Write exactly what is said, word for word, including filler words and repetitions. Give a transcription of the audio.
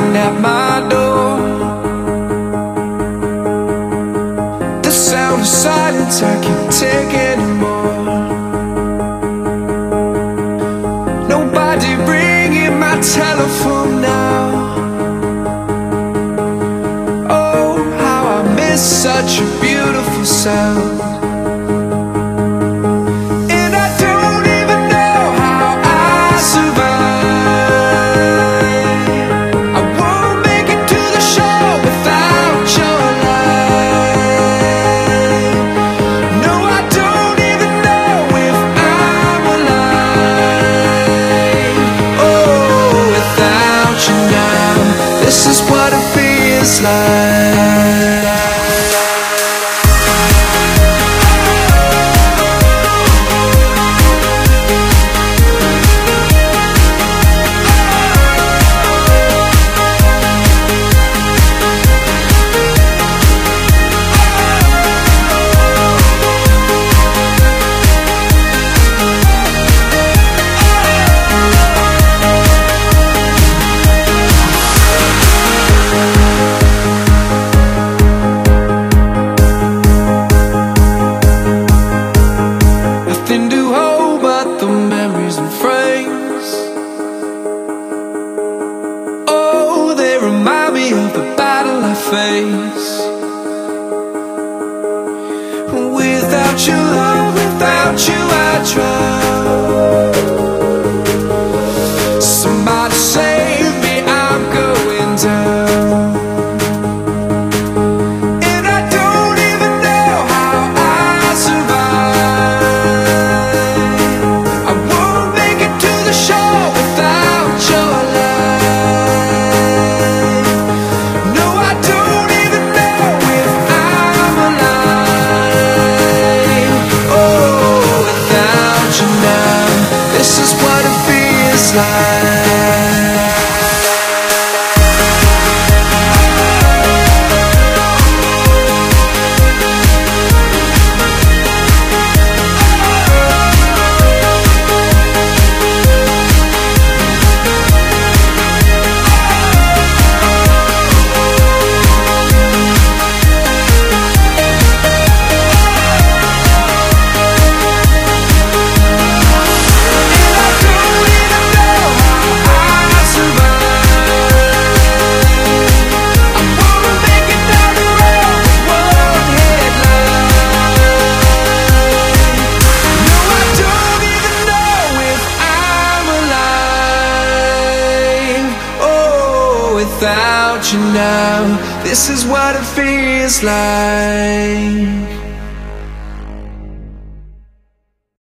knocking at my door. The sound of silence, I can't take anymore. Nobody ringing my telephone now. Oh, how I miss such a beautiful sound. This is what it feels like. Remind me of the battle I face. Without your love, without you I drown. Somebody save me, I'm going down. And I don't even know how I survive. I won't make it to the shore without your love. This is what it feels like. Without you now, this is what it feels like.